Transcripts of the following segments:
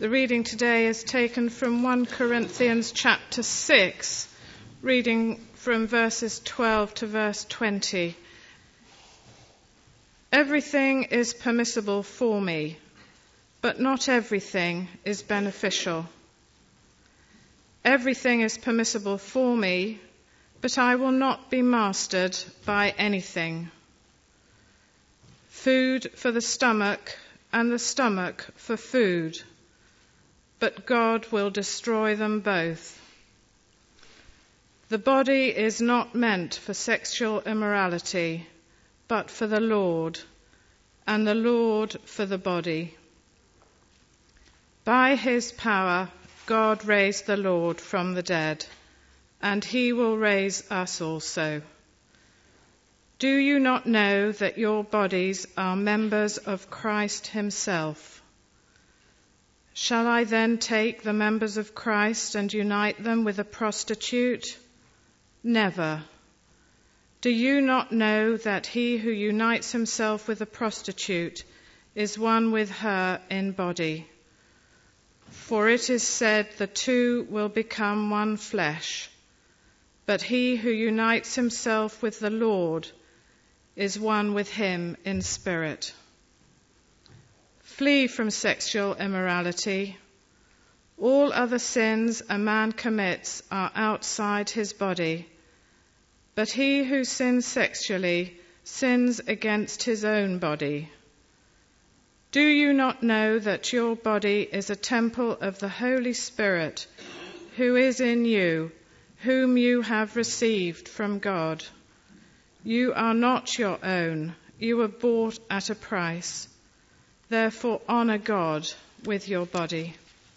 The reading today is taken from 1 Corinthians chapter 6, reading from verses 12 to verse 20. Everything is permissible for me, but not everything is beneficial. Everything is permissible for me, but I will not be mastered by anything. Food for the stomach, and the stomach for food, but God will destroy them both. The body is not meant for sexual immorality, but for the Lord, and the Lord for the body. By his power, God raised the Lord from the dead, and he will raise us also. Do you not know that your bodies are members of Christ himself? Shall I then take the members of Christ and unite them with a prostitute? Never. Do you not know that he who unites himself with a prostitute is one with her in body? For it is said, the two will become one flesh. But he who unites himself with the Lord is one with him in spirit. Flee from sexual immorality. All other sins a man commits are outside his body, but he who sins sexually sins against his own body. Do you not know that your body is a temple of the Holy Spirit, who is in you, whom you have received from God? You are not your own. You were bought at a price. Therefore, honor God with your body.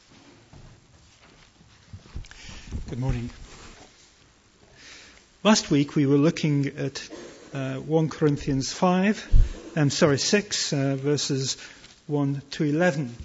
Good morning. Last week we were looking at 1 Corinthians 6, verses 1 to 11.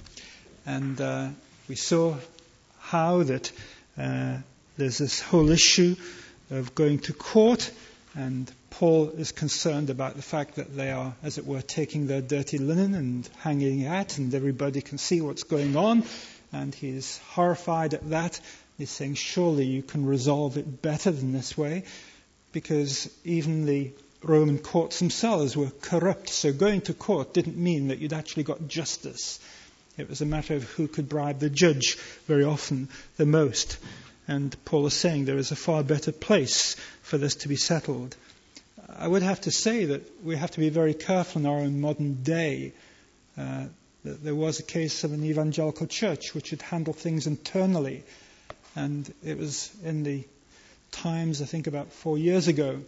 And we saw how that there's this whole issue of going to court, and Paul is concerned about the fact that they are, as it were, taking their dirty linen and hanging it, and everybody can see what's going on, and he's horrified at that. He's saying, surely you can resolve it better than this way, because even the Roman courts themselves were corrupt, so going to court didn't mean that you'd actually got justice. It was a matter of who could bribe the judge very often the most. And Paul is saying there is a far better place for this to be settled. I would have to say that we have to be very careful in our own modern day. That there was a case of an evangelical church which had handled things internally. And it was in the Times, I think about 4 years ago.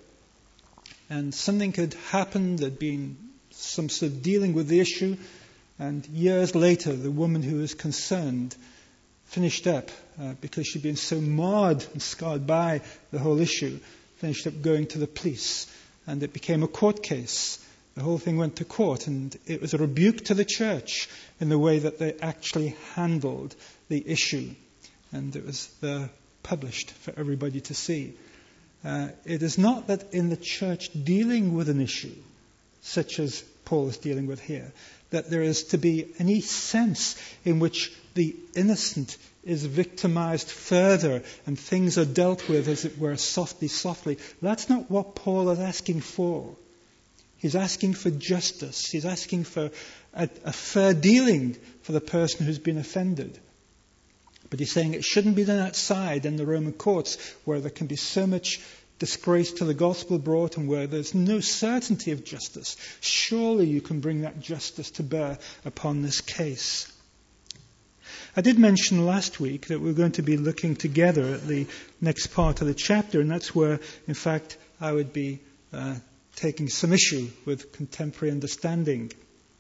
And something had happened, there'd been some sort of dealing with the issue. And years later, the woman who was concerned finished up, because she'd been so marred and scarred by the whole issue, finished up going to the police. And it became a court case. The whole thing went to court, and it was a rebuke to the church in the way that they actually handled the issue. And it was published for everybody to see. It is not that in the church dealing with an issue, such as Paul is dealing with here, that there is to be any sense in which the innocent is victimized further and things are dealt with, as it were, softly. That's not what Paul is asking for. He's asking for justice. He's asking for a fair dealing for the person who's been offended. But he's saying it shouldn't be done outside in the Roman courts, where there can be so much disgrace to the gospel brought and where there's no certainty of justice. Surely you can bring that justice to bear upon this case. I did mention last week that we're going to be looking together at the next part of the chapter, and that's where, in fact, I would be taking some issue with contemporary understanding.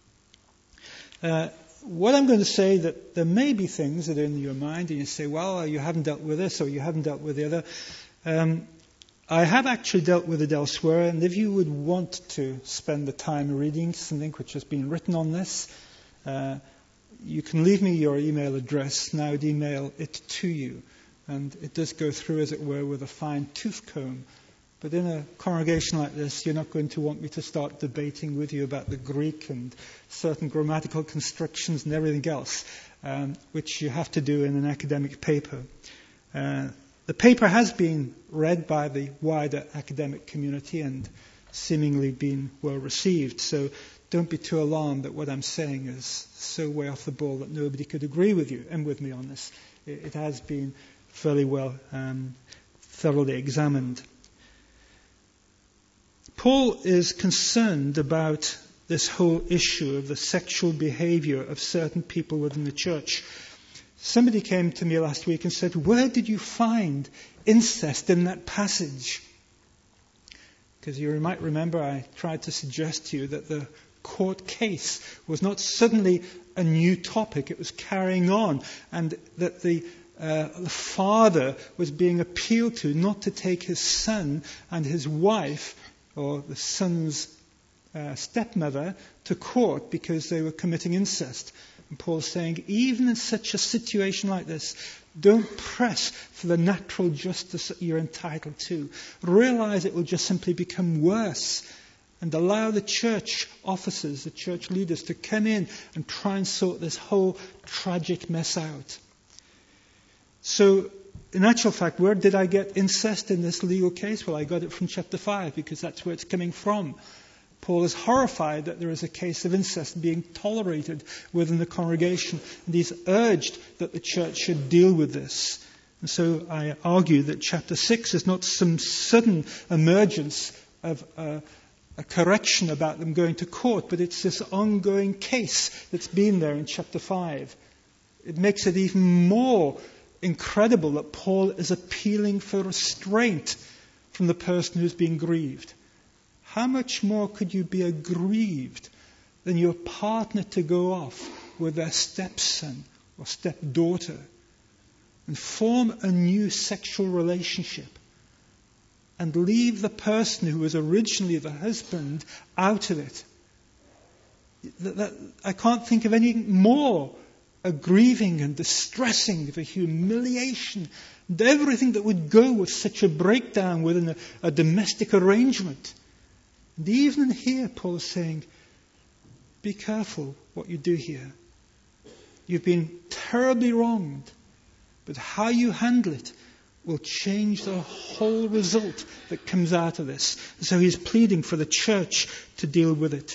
What I'm going to say, that there may be things that are in your mind and you say, well, you haven't dealt with this or you haven't dealt with the other. I have actually dealt with it elsewhere, and if you would want to spend the time reading something which has been written on this, you can leave me your email address, and I would email it to you. And it does go through, as it were, with a fine tooth comb But in a congregation like this, you're not going to want me to start debating with you about the Greek and certain grammatical constructions and everything else, which you have to do in an academic paper. The paper has been read by the wider academic community and seemingly been well received. So don't be too alarmed that what I'm saying is so way off the ball that nobody could agree with you and with me on this. It has been fairly well thoroughly examined. Paul is concerned about this whole issue of the sexual behavior of certain people within the church. Somebody came to me last week and said, "Where did you find incest in that passage?" Because you might remember I tried to suggest to you that the court case was not suddenly a new topic, it was carrying on, and that the father was being appealed to not to take his son and his wife, or the son's stepmother, to court because they were committing incest. And Paul's saying, even in such a situation like this, don't press for the natural justice that you're entitled to. Realize it will just simply become worse. And allow the church officers, the church leaders, to come in and try and sort this whole tragic mess out. So, in actual fact, where did I get incest in this legal case? Well, I got it from chapter 5, because that's where it's coming from. Paul is horrified that there is a case of incest being tolerated within the congregation, and he's urged that the church should deal with this. And so I argue that chapter 6 is not some sudden emergence of a correction about them going to court, but it's this ongoing case that's been there in chapter 5. It makes it even more incredible that Paul is appealing for restraint from the person who's being grieved. How much more could you be aggrieved than your partner to go off with their stepson or stepdaughter and form a new sexual relationship and leave the person who was originally the husband out of it? I can't think of any more aggrieving and distressing, the humiliation and everything that would go with such a breakdown within a domestic arrangement. And even here, Paul is saying, be careful what you do here. You've been terribly wronged, but how you handle it will change the whole result that comes out of this. So he's pleading for the church to deal with it.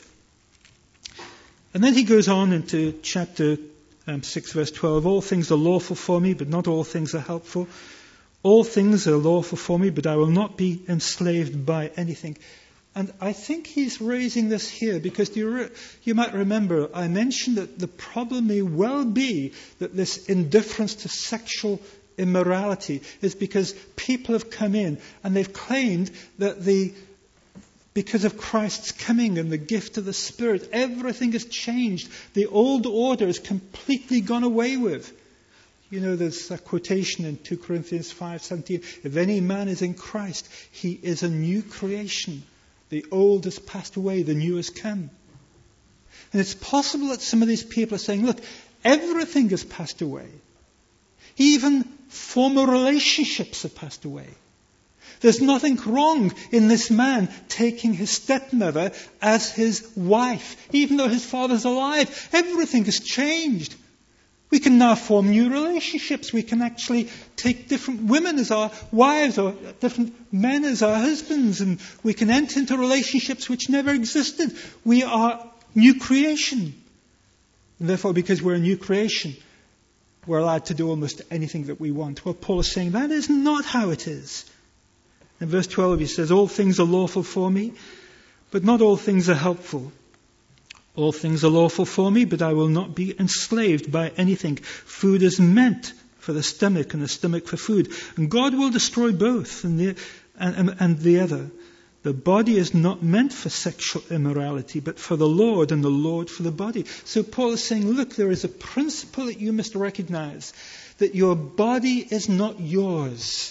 And then he goes on into chapter 6, verse 12. All things are lawful for me, but not all things are helpful. All things are lawful for me, but I will not be enslaved by anything. And I think he's raising this here because you might remember I mentioned that the problem may well be that this indifference to sexual immorality is because people have come in and they've claimed that because of Christ's coming and the gift of the Spirit, everything has changed. The old order is completely gone away with. You know, there's a quotation in 2 Corinthians 5:17. If any man is in Christ, he is a new creation. The old has passed away, the new has come. And it's possible that some of these people are saying, look, everything has passed away. Even former relationships have passed away. There's nothing wrong in this man taking his stepmother as his wife, even though his father's alive. Everything has changed. We can now form new relationships. We can actually take different women as our wives or different men as our husbands, and we can enter into relationships which never existed. We are new creation. And therefore, because we're a new creation, we're allowed to do almost anything that we want. Well, Paul is saying that is not how it is. In verse 12 he says, all things are lawful for me, but not all things are helpful. All things are lawful for me, but I will not be enslaved by anything. Food is meant for the stomach, and the stomach for food. And God will destroy both and the other. The body is not meant for sexual immorality, but for the Lord, and the Lord for the body. So Paul is saying, look, there is a principle that you must recognize, that your body is not yours.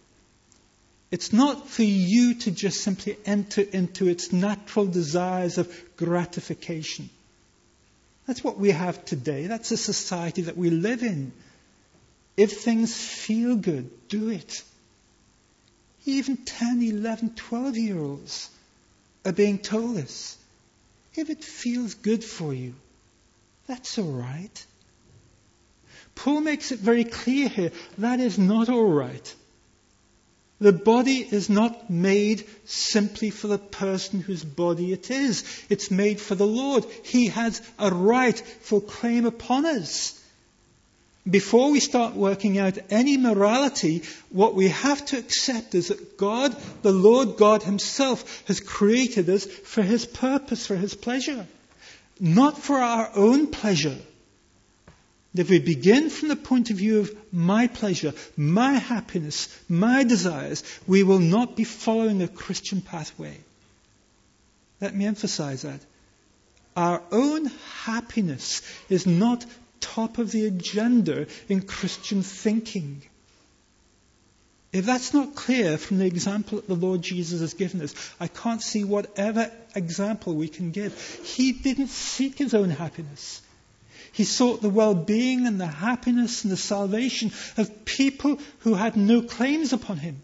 It's not for you to just simply enter into its natural desires of gratification. That's what we have today. That's the society that we live in. If things feel good, do it. Even 10, 11, 12-year-olds are being told this. If it feels good for you, that's all right. Paul makes it very clear here, that is not all right. The body is not made simply for the person whose body it is. It's made for the Lord. He has a rightful claim upon us. Before we start working out any morality, what we have to accept is that God, the Lord God Himself, has created us for His purpose, for His pleasure. Not for our own pleasure. If we begin from the point of view of my pleasure, my happiness, my desires, we will not be following a Christian pathway. Let me emphasize that. Our own happiness is not top of the agenda in Christian thinking. If that's not clear from the example that the Lord Jesus has given us, I can't see whatever example we can give. He didn't seek His own happiness. He sought the well-being and the happiness and the salvation of people who had no claims upon Him.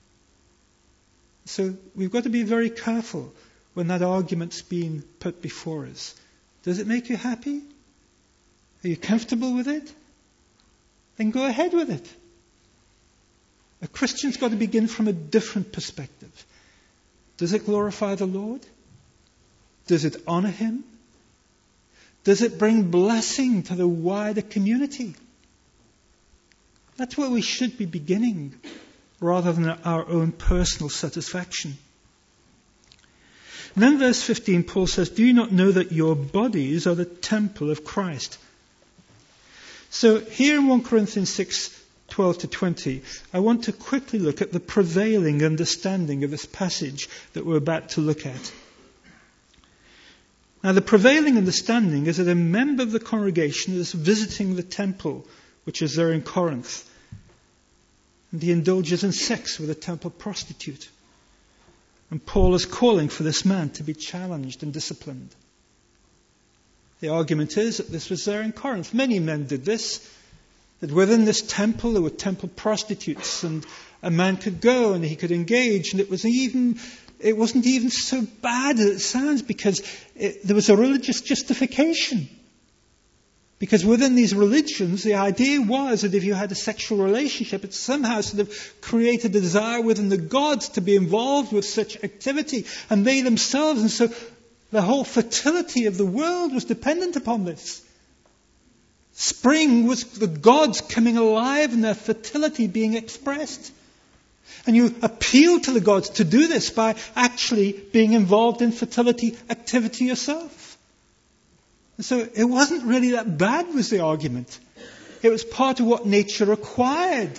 So we've got to be very careful when that argument's being put before us. Does it make you happy? Are you comfortable with it? Then go ahead with it. A Christian's got to begin from a different perspective. Does it glorify the Lord? Does it honor Him? Does it bring blessing to the wider community? That's where we should be beginning, rather than our own personal satisfaction. And then verse 15, Paul says, "Do you not know that your bodies are the temple of Christ?" So here in 1 Corinthians 6, 12 to 20, I want to quickly look at the prevailing understanding of this passage that we're about to look at. Now, the prevailing understanding is that a member of the congregation is visiting the temple, which is there in Corinth, and he indulges in sex with a temple prostitute. And Paul is calling for this man to be challenged and disciplined. The argument is that this was there in Corinth. Many men did this, that within this temple there were temple prostitutes, and a man could go and he could engage, and it wasn't even so bad as it sounds, because there was a religious justification. Because within these religions, the idea was that if you had a sexual relationship, it somehow sort of created a desire within the gods to be involved with such activity, and they themselves, and so the whole fertility of the world was dependent upon this. Spring was the gods coming alive and their fertility being expressed. And you appeal to the gods to do this by actually being involved in fertility activity yourself. And so it wasn't really that bad, was the argument. It was part of what nature required.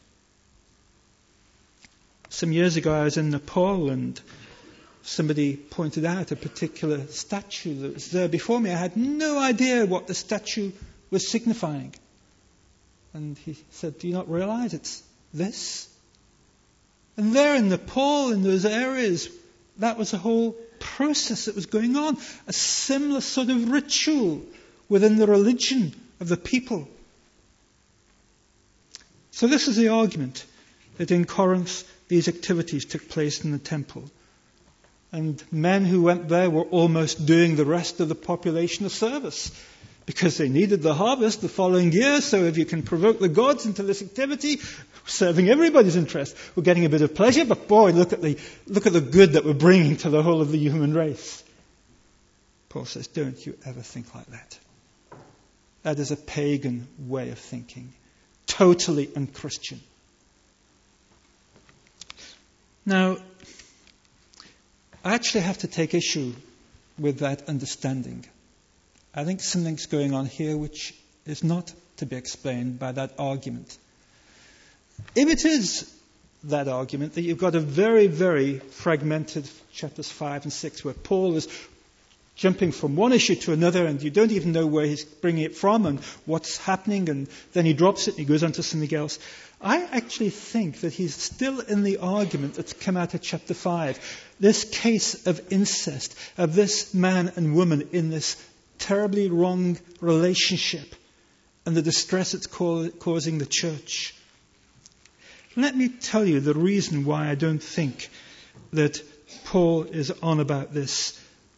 Some years ago I was in Nepal, and somebody pointed out a particular statue that was there before me. I had no idea what the statue was signifying. And he said, "Do you not realize it's this?" And there in Nepal, in those areas, that was a whole process that was going on. A similar sort of ritual within the religion of the people. So this is the argument, that in Corinth these activities took place in the temple. And men who went there were almost doing the rest of the population a service, because they needed the harvest the following year. So if you can provoke the gods into this activity, serving everybody's interest, we're getting a bit of pleasure, but boy, look at the good that we're bringing to the whole of the human race. Paul says, don't you ever think like that. That is a pagan way of thinking, totally unchristian. Now, I actually have to take issue with that understanding. I think something's going on here which is not to be explained by that argument. If it is that argument, that you've got a very, very fragmented chapters 5 and 6, where Paul is jumping from one issue to another, and you don't even know where he's bringing it from and what's happening, and then he drops it and he goes on to something else. I actually think that he's still in the argument that's come out of chapter 5. This case of incest, of this man and woman in this terribly wrong relationship, and the distress it's causing the church. Let me tell you the reason why I don't think that Paul is on about this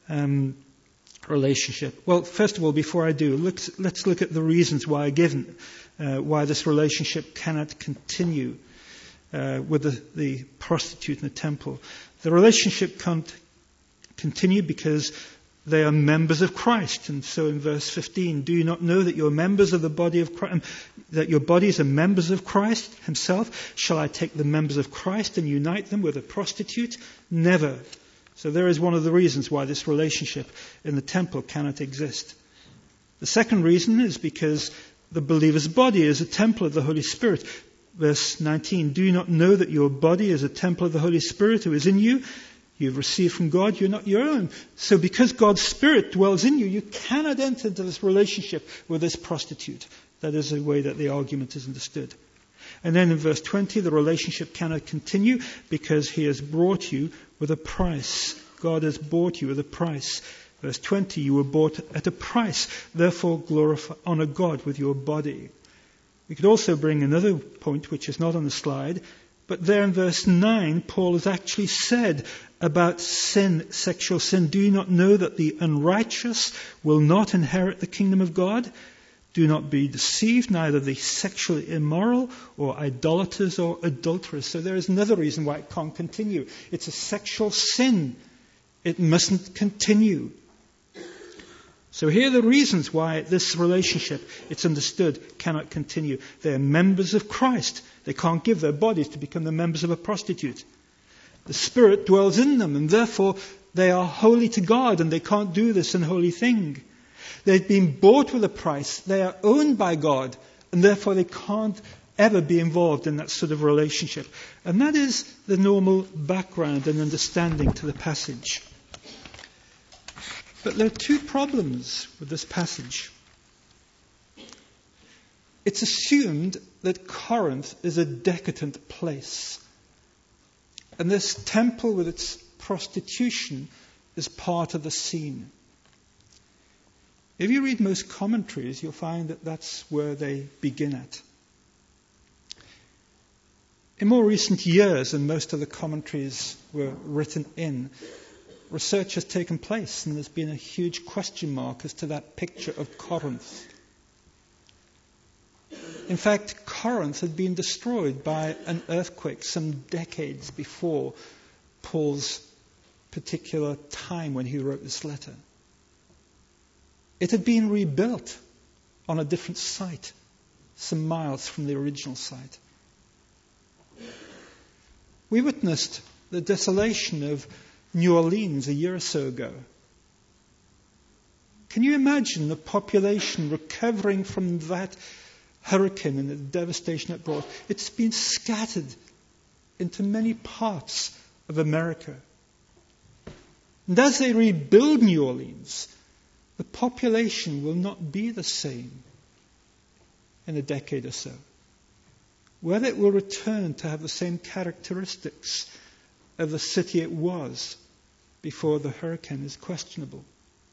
relationship. Well, first of all, before I do, let's look at the reasons why given why this relationship cannot continue with the prostitute in the temple. The relationship can't continue because they are members of Christ. And so in verse 15, do you not know that you're members of the body of Christ, that your bodies are members of Christ himself? Shall I take the members of Christ and unite them with a prostitute? Never. So there is one of the reasons why this relationship in the temple cannot exist. The second reason is because the believer's body is a temple of the Holy Spirit. Verse 19, do you not know that your body is a temple of the Holy Spirit who is in you? You've received from God, you're not your own. So because God's Spirit dwells in you, you cannot enter into this relationship with this prostitute. That is the way that the argument is understood. And then in verse 20, the relationship cannot continue because he has brought you with a price. God has bought you with a price. Verse 20, you were bought at a price. Therefore, honor God with your body. We could also bring another point which is not on the slide. But there in verse 9, Paul has actually said about sin, sexual sin, do you not know that the unrighteous will not inherit the kingdom of God? Do not be deceived, neither the sexually immoral or idolaters or adulterers. So there is another reason why it can't continue. It's a sexual sin. It mustn't continue. So here are the reasons why this relationship, it's understood, cannot continue. They are members of Christ. They can't give their bodies to become the members of a prostitute. The Spirit dwells in them, and therefore they are holy to God, and they can't do this unholy thing. They've been bought with a price. They are owned by God, and therefore they can't ever be involved in that sort of relationship. And that is the normal background and understanding to the passage. But there are two problems with this passage. It's assumed that Corinth is a decadent place. And this temple with its prostitution is part of the scene. If you read most commentaries, you'll find that that's where they begin at. In more recent years, and most of the commentaries were written in, research has taken place, and there's been a huge question mark as to that picture of Corinth. In fact, Corinth had been destroyed by an earthquake some decades before Paul's particular time when he wrote this letter. It had been rebuilt on a different site, some miles from the original site. We witnessed the desolation of New Orleans a year or so ago. Can you imagine the population recovering from that hurricane and the devastation it brought? It's been scattered into many parts of America. And as they rebuild New Orleans, the population will not be the same in a decade or so. Whether it will return to have the same characteristics of the city it was before the hurricane is questionable.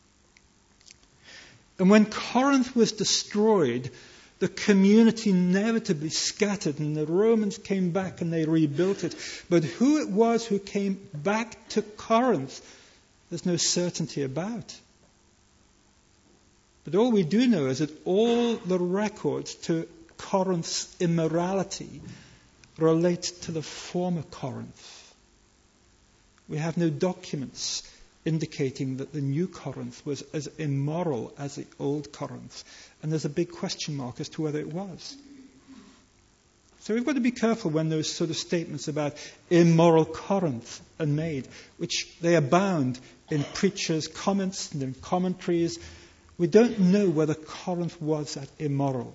And when Corinth was destroyed, the community inevitably scattered, and the Romans came back and they rebuilt it. But who it was who came back to Corinth, there's no certainty about. But all we do know is that all the records to Corinth's immorality relate to the former Corinth. We have no documents indicating that the new Corinth was as immoral as the old Corinth. And there's a big question mark as to whether it was. So we've got to be careful when those sort of statements about immoral Corinth are made, which they abound in preachers' comments and in commentaries. We don't know whether Corinth was that immoral.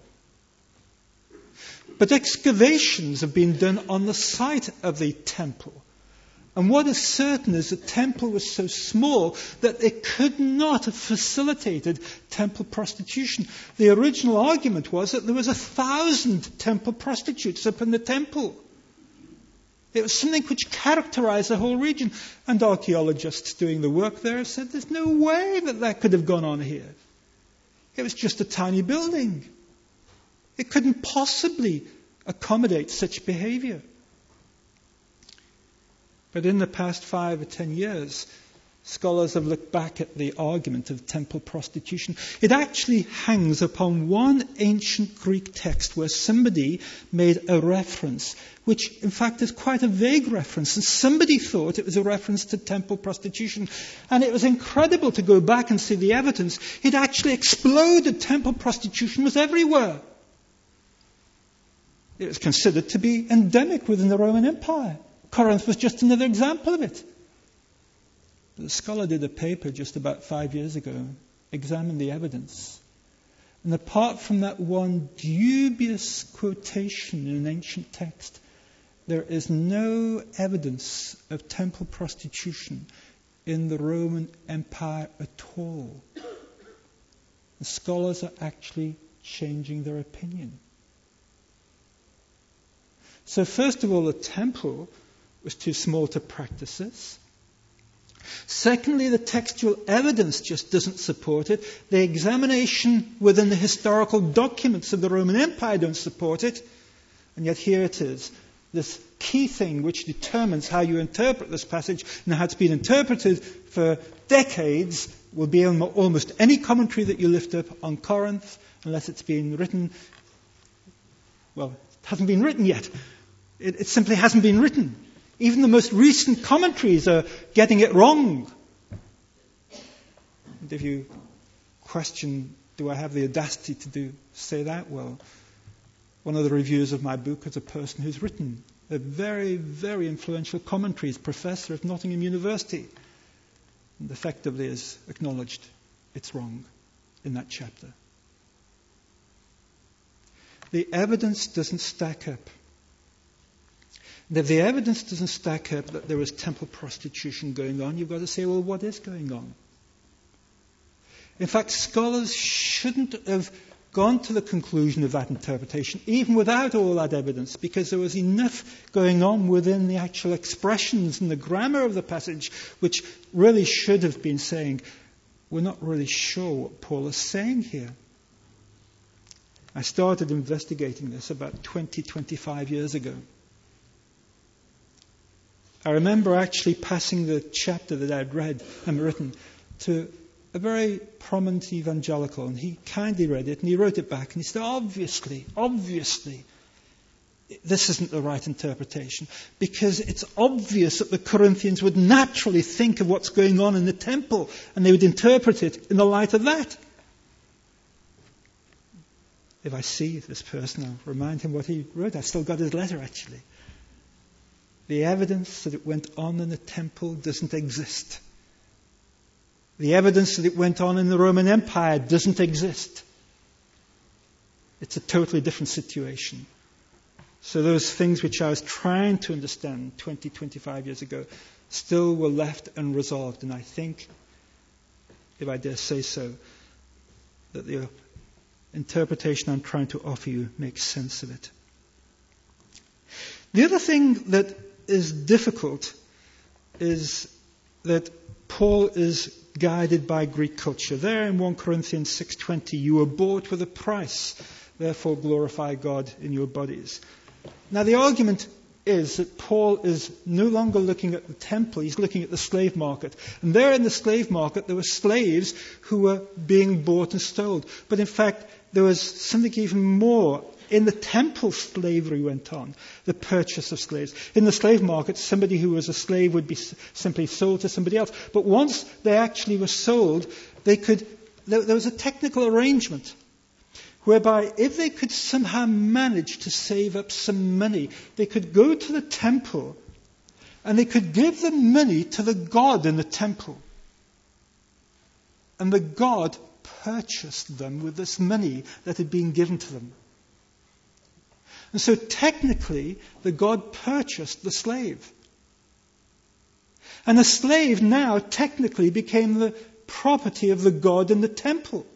But excavations have been done on the site of the temple. And what is certain is the temple was so small that it could not have facilitated temple prostitution. The original argument was that there was 1,000 temple prostitutes up in the temple. It was something which characterized the whole region. And archaeologists doing the work there said there's no way that could have gone on here. It was just a tiny building. It couldn't possibly accommodate such behavior. But in the past 5 or 10 years, scholars have looked back at the argument of temple prostitution. It actually hangs upon one ancient Greek text where somebody made a reference, which in fact is quite a vague reference, and somebody thought it was a reference to temple prostitution. And it was incredible to go back and see the evidence. It actually exploded. Temple prostitution was everywhere. It was considered to be endemic within the Roman Empire. Corinth was just another example of it. The scholar did a paper just about 5 years ago, examined the evidence. And apart from that one dubious quotation in an ancient text, there is no evidence of temple prostitution in the Roman Empire at all. The scholars are actually changing their opinion. So first of all, the temple was too small to practice this. Secondly, the textual evidence just doesn't support it. The examination within the historical documents of the Roman Empire don't support it. And yet here it is, this key thing which determines how you interpret this passage and how it's been interpreted for decades will be on almost any commentary that you lift up on Corinth, unless it's been written. Well, it hasn't been written yet. It simply hasn't been written. Even the most recent commentaries are getting it wrong. And if you question, do I have the audacity to say that? Well, one of the reviewers of my book is a person who's written a very, very influential commentaries, professor of Nottingham University, and effectively has acknowledged it's wrong in that chapter. The evidence doesn't stack up. And if the evidence doesn't stack up that there was temple prostitution going on, you've got to say, well, what is going on? In fact, scholars shouldn't have gone to the conclusion of that interpretation, even without all that evidence, because there was enough going on within the actual expressions and the grammar of the passage, which really should have been saying, we're not really sure what Paul is saying here. I started investigating this about 25 years ago. I remember actually passing the chapter that I'd read and written to a very prominent evangelical, and he kindly read it, and he wrote it back, and he said, obviously, this isn't the right interpretation, because it's obvious that the Corinthians would naturally think of what's going on in the temple, and they would interpret it in the light of that. If I see this person, I'll remind him what he wrote. I've still got his letter, actually. The evidence that it went on in the temple doesn't exist. The evidence that it went on in the Roman Empire doesn't exist. It's a totally different situation. So those things which I was trying to understand 25 years ago still were left unresolved. And I think, if I dare say so, that the interpretation I'm trying to offer you makes sense of it. The other thing that is difficult is that Paul is guided by Greek culture. There in 1 Corinthians 6:20, you were bought with a price, therefore glorify God in your bodies. Now the argument is that Paul is no longer looking at the temple, he's looking at the slave market. And there in the slave market there were slaves who were being bought and sold. But in fact there was something even more. In the temple, slavery went on, the purchase of slaves. In the slave market, somebody who was a slave would be simply sold to somebody else. But once they actually were sold, there was a technical arrangement whereby if they could somehow manage to save up some money, they could go to the temple and they could give the money to the god in the temple. And the god purchased them with this money that had been given to them. And so technically, the god purchased the slave. And the slave now technically became the property of the god in the temple.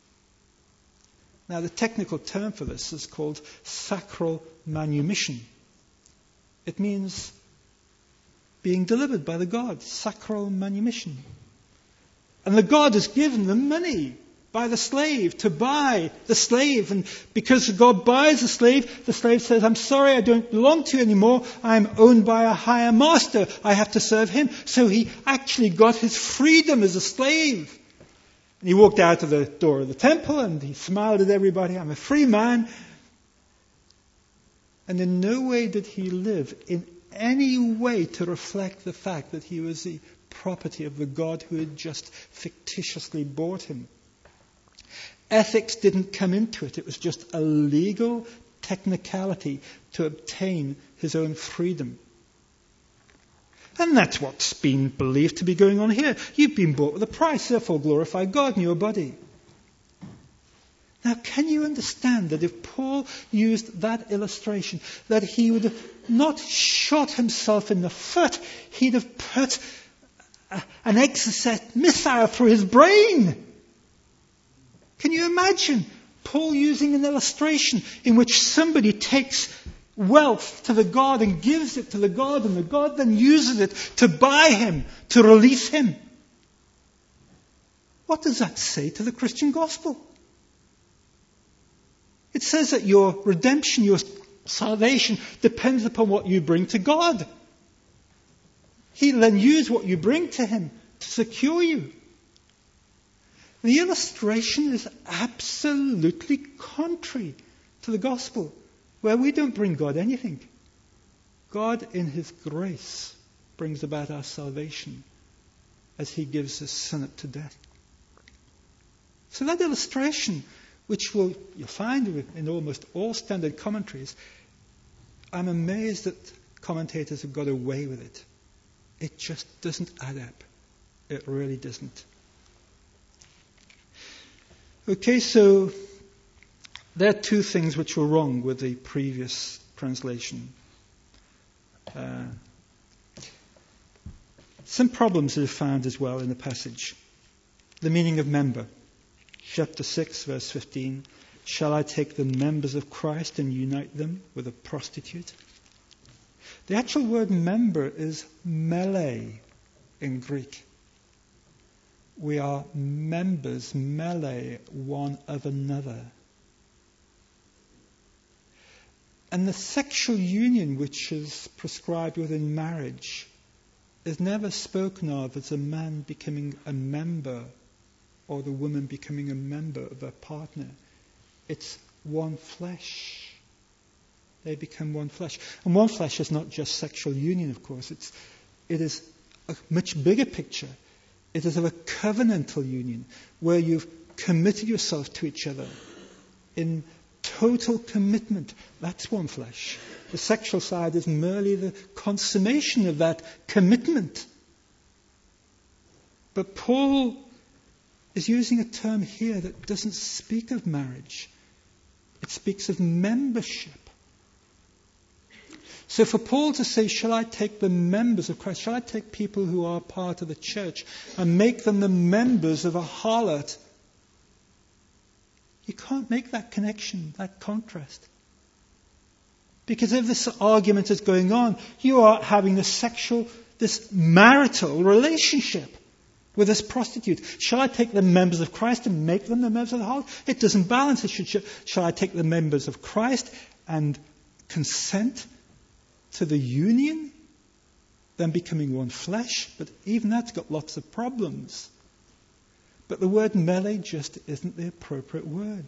Now the technical term for this is called sacral manumission. It means being delivered by the god, sacral manumission. And the god has given them money by the slave, to buy the slave. And because God buys the slave says, I'm sorry, I don't belong to you anymore. I'm owned by a higher master. I have to serve him. So he actually got his freedom as a slave. And he walked out of the door of the temple and he smiled at everybody. I'm a free man. And in no way did he live in any way to reflect the fact that he was the property of the God who had just fictitiously bought him. Ethics didn't come into it. It was just a legal technicality to obtain his own freedom. And that's what's been believed to be going on here. You've been bought with a price, therefore glorify God in your body. Now, can you understand that if Paul used that illustration, that he would have not shot himself in the foot, he'd have put an Exocet missile through his brain? Can you imagine Paul using an illustration in which somebody takes wealth to the God and gives it to the God, and the God then uses it to buy him, to release him? What does that say to the Christian gospel? It says that your redemption, your salvation, depends upon what you bring to God. He'll then use what you bring to him to secure you. The illustration is absolutely contrary to the gospel, where we don't bring God anything. God, in his grace, brings about our salvation as he gives his Son up to death. So that illustration, which you'll find in almost all standard commentaries, I'm amazed that commentators have got away with it. It just doesn't add up. It really doesn't. Okay, so there are two things which were wrong with the previous translation. Some problems are found as well in the passage. The meaning of member. Chapter 6, verse 15. Shall I take the members of Christ and unite them with a prostitute? The actual word member is mele in Greek. We are members, mele, one of another. And the sexual union which is prescribed within marriage is never spoken of as a man becoming a member or the woman becoming a member of their partner. It's one flesh. They become one flesh. And one flesh is not just sexual union, of course. It is a much bigger picture. It is of a covenantal union where you've committed yourself to each other in total commitment. That's one flesh. The sexual side is merely the consummation of that commitment. But Paul is using a term here that doesn't speak of marriage. It speaks of membership. So for Paul to say, shall I take the members of Christ, shall I take people who are part of the church and make them the members of a harlot? You can't make that connection, that contrast. Because if this argument is going on, you are having this marital relationship with this prostitute. Shall I take the members of Christ and make them the members of the harlot? It doesn't balance. Shall I take the members of Christ and consent to the union, then becoming one flesh? But even that's got lots of problems. But the word mele just isn't the appropriate word.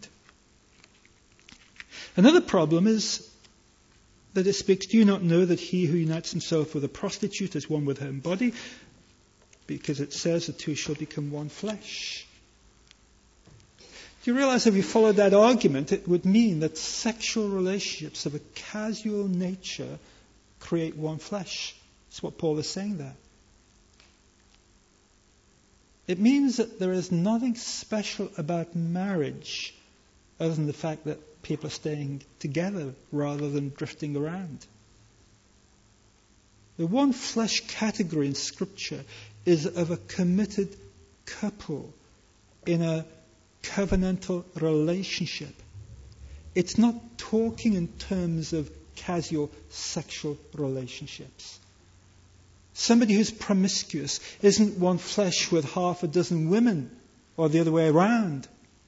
Another problem is that it speaks, do you not know that he who unites himself with a prostitute is one with her own body? Because it says the two shall become one flesh. Do you realize if you followed that argument, it would mean that sexual relationships of a casual nature create one flesh. That's what Paul is saying there. It means that there is nothing special about marriage other than the fact that people are staying together rather than drifting around. The one flesh category in Scripture is of a committed couple in a covenantal relationship. It's not talking in terms of casual sexual relationships. Somebody who's promiscuous isn't one flesh with half a dozen women or the other way around.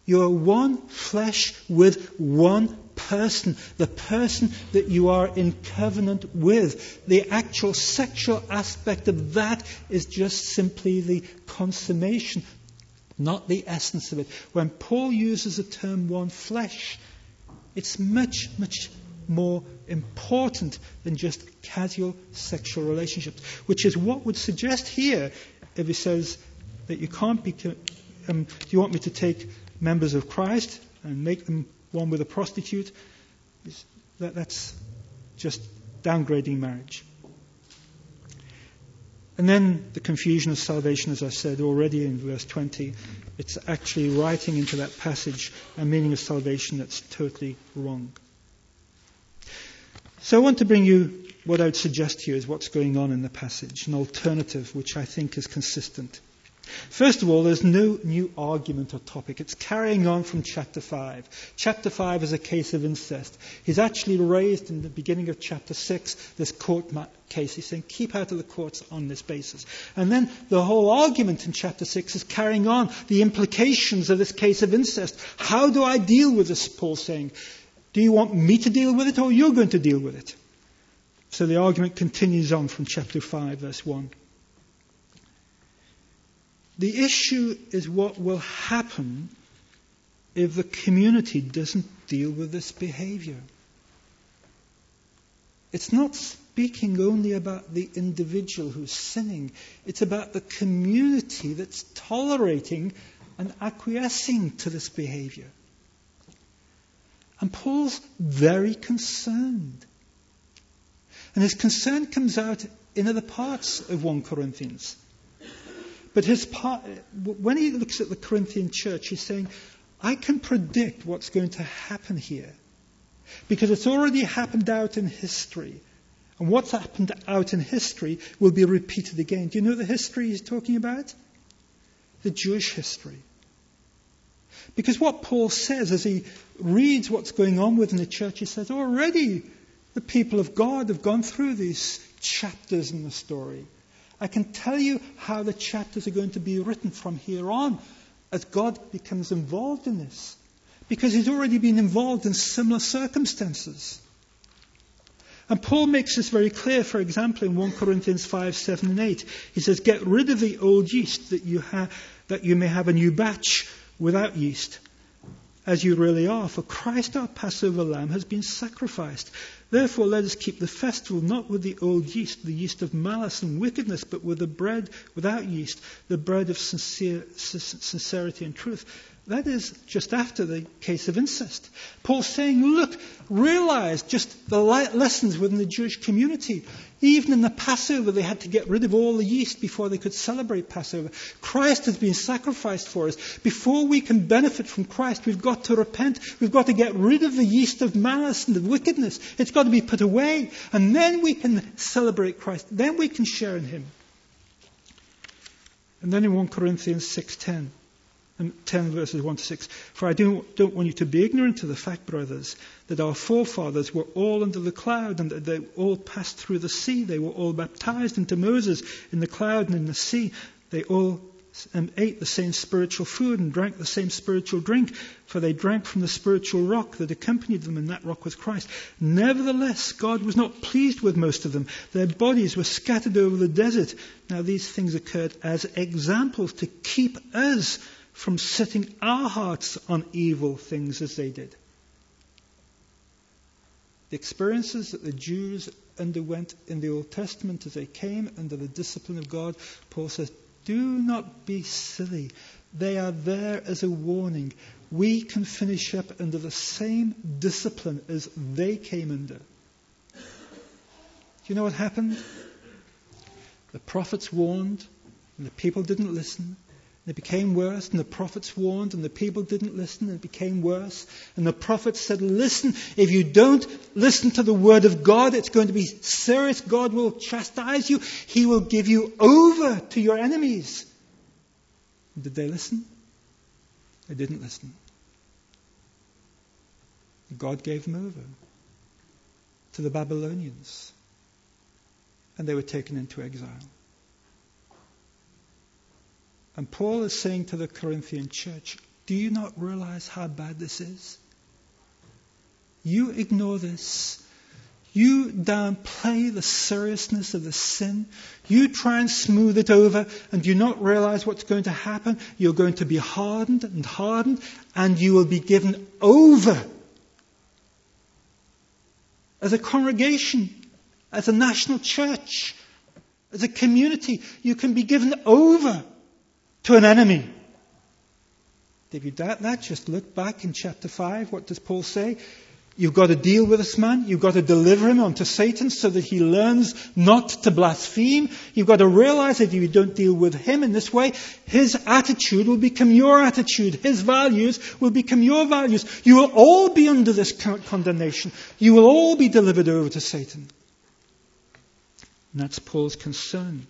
You are one flesh with one person, the person that you are in covenant with. The actual sexual aspect of that is just simply the consummation, not the essence of it. When Paul uses the term one flesh, it's much, much more important than just casual sexual relationships, which is what would suggest here if he says that you can't be... do you want me to take members of Christ and make them one with a prostitute? That's just downgrading marriage. And then the confusion of salvation, as I said already in verse 20, it's actually writing into that passage a meaning of salvation that's totally wrong. So I want to bring you what I would suggest to you is what's going on in the passage, an alternative which I think is consistent. First of all, there's no new argument or topic. It's carrying on from chapter 5. Chapter 5 is a case of incest. He's actually raised in the beginning of chapter 6 this court case. He's saying, keep out of the courts on this basis. And then the whole argument in chapter 6 is carrying on the implications of this case of incest. How do I deal with this, Paul's saying? Do you want me to deal with it or you're going to deal with it? So the argument continues on from chapter 5, verse 1. The issue is what will happen if the community doesn't deal with this behavior. It's not speaking only about the individual who's sinning. It's about the community that's tolerating and acquiescing to this behavior. And Paul's very concerned. And his concern comes out in other parts of 1 Corinthians. But when he looks at the Corinthian church, he's saying, I can predict what's going to happen here. Because it's already happened out in history. And what's happened out in history will be repeated again. Do you know the history he's talking about? The Jewish history. Because what Paul says as he reads what's going on within the church, he says, already the people of God have gone through these chapters in the story. I can tell you how the chapters are going to be written from here on as God becomes involved in this. Because he's already been involved in similar circumstances. And Paul makes this very clear, for example, in 1 Corinthians 5, 7 and 8. He says, get rid of the old yeast that you may have a new batch without yeast, as you really are. For Christ our Passover lamb has been sacrificed. Therefore let us keep the festival not with the old yeast, the yeast of malice and wickedness, but with the bread without yeast, the bread of sincerity and truth. That is just after the case of incest. Paul's saying, look, realize just the lessons within the Jewish community. Even in the Passover, they had to get rid of all the yeast before they could celebrate Passover. Christ has been sacrificed for us. Before we can benefit from Christ, we've got to repent. We've got to get rid of the yeast of malice and of wickedness. It's got to be put away. And then we can celebrate Christ. Then we can share in him. And then in 1 Corinthians 6:10. And 10 verses 1 to 6. For I don't want you to be ignorant of the fact, brothers, that our forefathers were all under the cloud and that they all passed through the sea. They were all baptized into Moses in the cloud and in the sea. They all ate the same spiritual food and drank the same spiritual drink, for they drank from the spiritual rock that accompanied them, and that rock was Christ. Nevertheless, God was not pleased with most of them. Their bodies were scattered over the desert. Now these things occurred as examples to keep us from setting our hearts on evil things as they did. The experiences that the Jews underwent in the Old Testament as they came under the discipline of God, Paul says, do not be silly. They are there as a warning. We can finish up under the same discipline as they came under. Do you know what happened? The prophets warned, and the people didn't listen. It became worse, and the prophets warned, and the people didn't listen, and it became worse. And the prophets said, listen, if you don't listen to the word of God, it's going to be serious. God will chastise you. He will give you over to your enemies. Did they listen? They didn't listen. God gave them over to the Babylonians, and they were taken into exile. And Paul is saying to the Corinthian church, Do you not realize how bad this is? You ignore this. You downplay the seriousness of the sin. You try and smooth it over and do not realize what's going to happen. You're going to be hardened and hardened, and you will be given over. As a congregation, as a national church, as a community, you can be given over to an enemy. If you doubt that, just look back in chapter 5. What does Paul say? You've got to deal with this man. You've got to deliver him onto Satan so that he learns not to blaspheme. You've got to realize that if you don't deal with him in this way, his attitude will become your attitude. His values will become your values. You will all be under this condemnation. You will all be delivered over to Satan. And that's Paul's concern.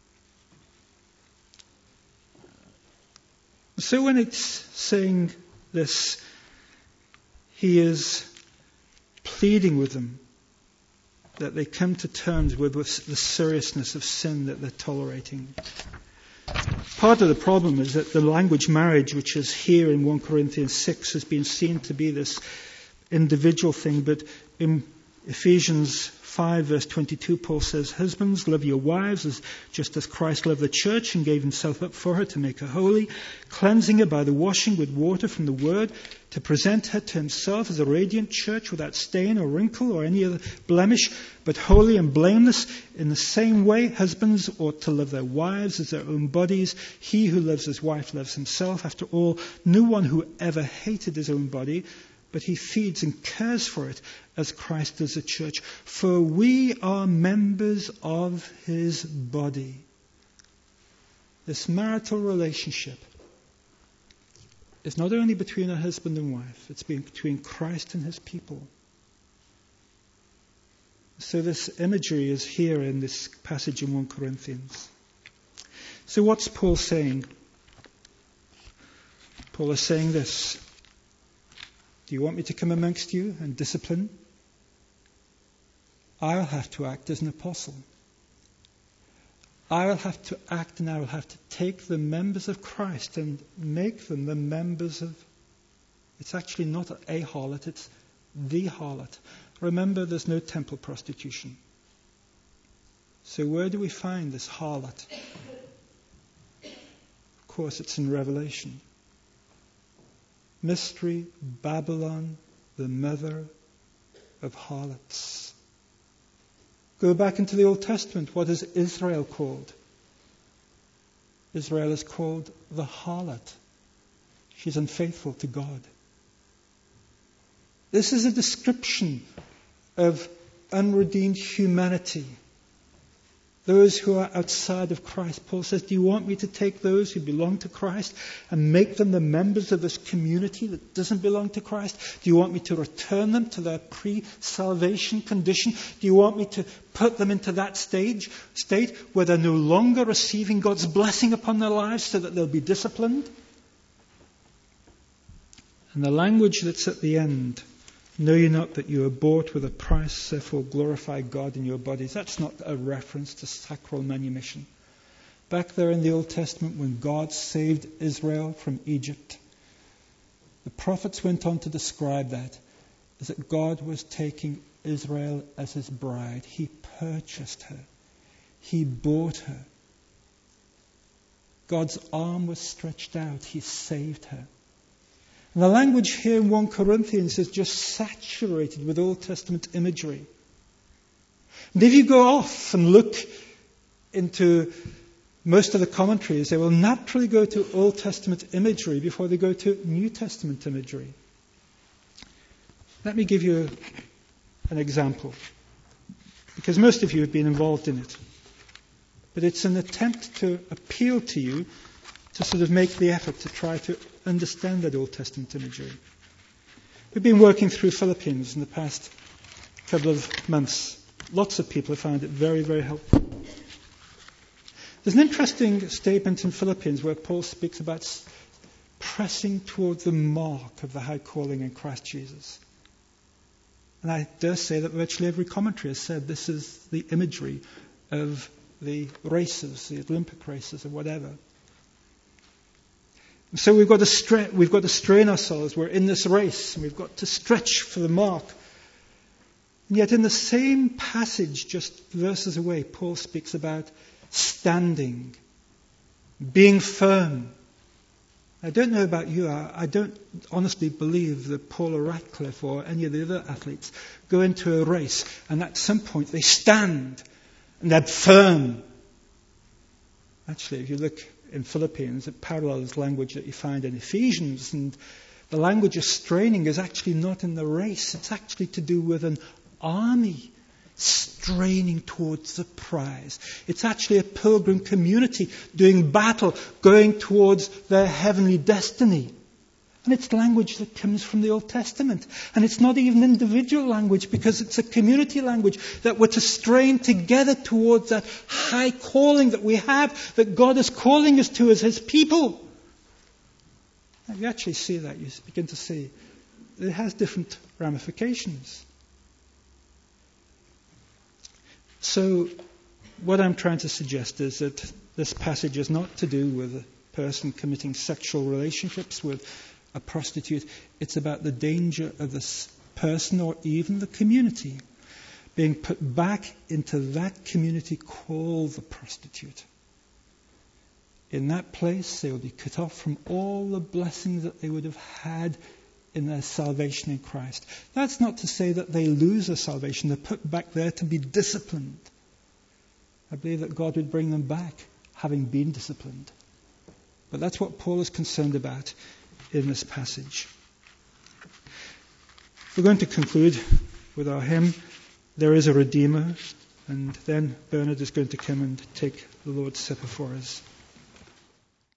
So when it's saying this, he is pleading with them that they come to terms with the seriousness of sin that they're tolerating. Part of the problem is that the language marriage, which is here in 1 Corinthians 6, has been seen to be this individual thing, but in Ephesians 5 verse 22, Paul says, "Husbands, love your wives just as Christ loved the church and gave himself up for her to make her holy, cleansing her by the washing with water from the word, to present her to himself as a radiant church without stain or wrinkle or any other blemish, but holy and blameless. In the same way, husbands ought to love their wives as their own bodies. He who loves his wife loves himself. After all, no one who ever hated his own body, but he feeds and cares for it as Christ does the church. For we are members of his body." This marital relationship is not only between a husband and wife, it's between Christ and his people. So this imagery is here in this passage in 1 Corinthians. So what's Paul saying? Paul is saying this. Do you want me to come amongst you and discipline? I'll have to act as an apostle. I will have to act, and I will have to take the members of Christ and make them the members of... It's actually not a harlot, it's the harlot. Remember, there's no temple prostitution. So where do we find this harlot? Of course, it's in Revelation. Mystery, Babylon, the mother of harlots. Go back into the Old Testament. What is Israel called? Israel is called the harlot. She's unfaithful to God. This is a description of unredeemed humanity. Those who are outside of Christ. Paul says, do you want me to take those who belong to Christ and make them the members of this community that doesn't belong to Christ? Do you want me to return them to their pre-salvation condition? Do you want me to put them into that state where they're no longer receiving God's blessing upon their lives so that they'll be disciplined? And the language that's at the end, know ye not that you are bought with a price, therefore glorify God in your bodies. That's not a reference to sacral manumission. Back there in the Old Testament, when God saved Israel from Egypt, the prophets went on to describe that as that God was taking Israel as his bride. He purchased her. He bought her. God's arm was stretched out. He saved her. And the language here in 1 Corinthians is just saturated with Old Testament imagery. And if you go off and look into most of the commentaries, they will naturally go to Old Testament imagery before they go to New Testament imagery. Let me give you an example, because most of you have been involved in it. But it's an attempt to appeal to you to sort of make the effort to try to understand that Old Testament imagery. We've been working through Philippians in the past couple of months. Lots of people have found it very, very helpful. There's an interesting statement in Philippians where Paul speaks about pressing toward the mark of the high calling in Christ Jesus. And I dare say that virtually every commentary has said this is the imagery of the races, the Olympic races or whatever. So we've got to strain ourselves. We're in this race, and we've got to stretch for the mark. And yet in the same passage, just verses away, Paul speaks about standing, being firm. I don't know about you, I don't honestly believe that Paul or Ratcliffe or any of the other athletes go into a race and at some point they stand and they're firm. Actually, if you look in Philippians, it parallels language that you find in Ephesians, and the language of straining is actually not in the race, it's actually to do with an army straining towards the prize. It's actually a pilgrim community doing battle, going towards their heavenly destiny. And it's language that comes from the Old Testament. And it's not even individual language, because it's a community language that we're to strain together towards that high calling that we have, that God is calling us to as His people. And you actually see that. You begin to see it has different ramifications. So what I'm trying to suggest is that this passage is not to do with a person committing sexual relationships with a prostitute. It's about the danger of this person or even the community being put back into that community called the prostitute. In that place, they will be cut off from all the blessings that they would have had in their salvation in Christ. That's not to say that they lose their salvation. They're put back there to be disciplined. I believe that God would bring them back having been disciplined. But that's what Paul is concerned about in this passage. We're going to conclude with our hymn, There is a Redeemer, and then Bernard is going to come and take the Lord's Supper for us.